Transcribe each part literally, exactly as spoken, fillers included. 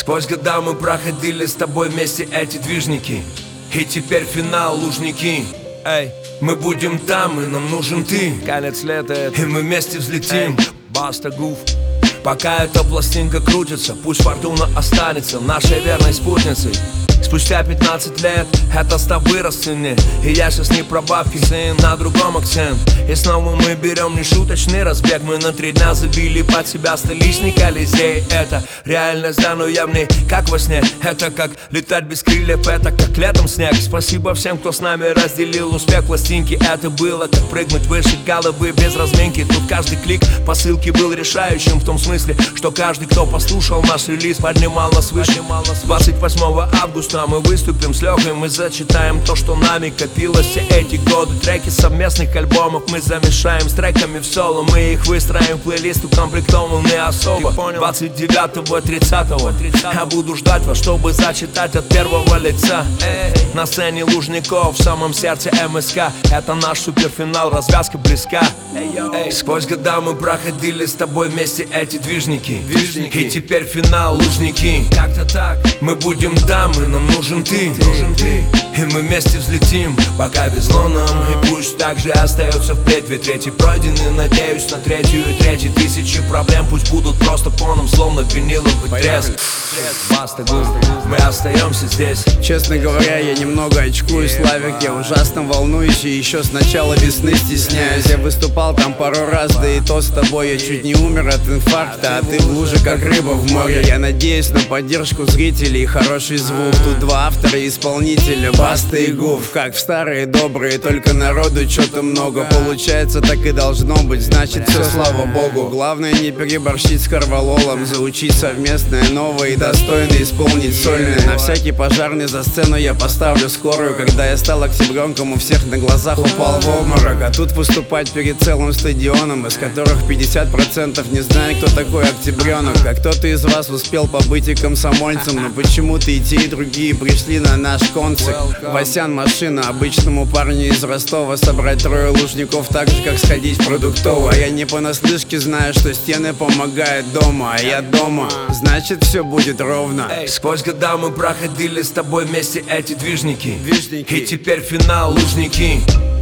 Сквозь года мы проходили с тобой вместе эти движники, и теперь финал, Лужники. Эй, мы будем там, и нам нужен ты. Конец лета, и мы вместе взлетим. Баста Гуф. Пока эта пластинка крутится, пусть фортуна останется нашей верной спутницей. Спустя пятнадцать лет это став вырос в цене, и я сейчас не про бабки, сын, на другом акцент. И снова мы берем нешуточный разбег. Мы на три дня забили под себя столичный Колизей. Это реальность, да, но я в ней как во сне. Это как летать без крыльев, это как летом снег. Спасибо всем, кто с нами разделил успех пластинки. Это было как прыгнуть выше головы без разминки. Тут каждый клик посылки был решающим, в том смысле, что каждый, кто послушал наш релиз, поднимал нас выше. Двадцать восьмого августа мы выступим с Лёхой, мы зачитаем то, что нами копилось все эти годы. Треки совместных альбомов мы замешаем с треками в соло. Мы их выстроим в плейлист, укомплектованный особо. Двадцать девятого тридцатого я буду ждать вас, чтобы зачитать от первого лица. На сцене Лужников, в самом сердце эм эс ка. Это наш суперфинал, развязка близка. Сквозь года мы проходили с тобой вместе эти движники, движники. И теперь финал, Лужники. Как-то так, мы будем там, и нам нужен ты, нужен ты. И мы вместе взлетим, пока везло нам. И пусть так же остается впредь, ведь третий пройдены. Надеюсь на третью и третью. Тысячи проблем пусть будут просто фоном, словно виниловый треск. Баста Гуф. Мы остаемся здесь. Честно говоря, я немного очкую, Славик. Я ужасно волнуюсь и еще с начала весны стесняюсь. Я выступал там пару раз, да и то с тобой я чуть не умер от инфаркта. А ты в луже, как рыба в море. Я надеюсь на поддержку зрителей и хороший звук. Тут два автора и исполнителя, Баста и Гуф. Как в старые добрые, только народу что-то много. Получается, так и должно быть, значит все, слава богу. Главное не переборщить с Корвалолом, заучить совместное новое и достойно исполнить сольное. На всякий пожарный за сцену я поставлю скорую. Когда я стал октябренком, у всех на глазах упал в обморок. А тут выступать перед целым стадионом, из которых пятьдесят процентов не знают, кто такой Октябренок. А кто-то из вас успел побыть и комсомольцем, но почему-то и те, и другие пришли на наш концерт. Васян машина, обычному парню из Ростова собрать трое лужников так же, как сходить в продуктовую. А я не понаслышке знаю, что стены помогают дома, а я дома, значит все будет ровно. Сквозь года мы проходили с тобой вместе эти движники, движники. И теперь финал, Лужники.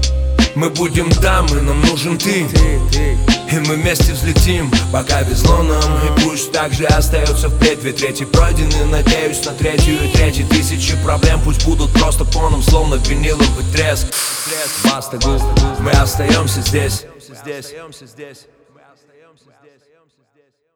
Мы будем там, и нам нужен ты, и мы вместе взлетим, пока везло нам. И пусть так же остается впредь, ведь третий пройдены. Надеюсь на третью и третью. Тысячи проблем пусть будут просто фоном, словно виниловый треск. Баста Гуф. Мы остаемся здесь. Здесь.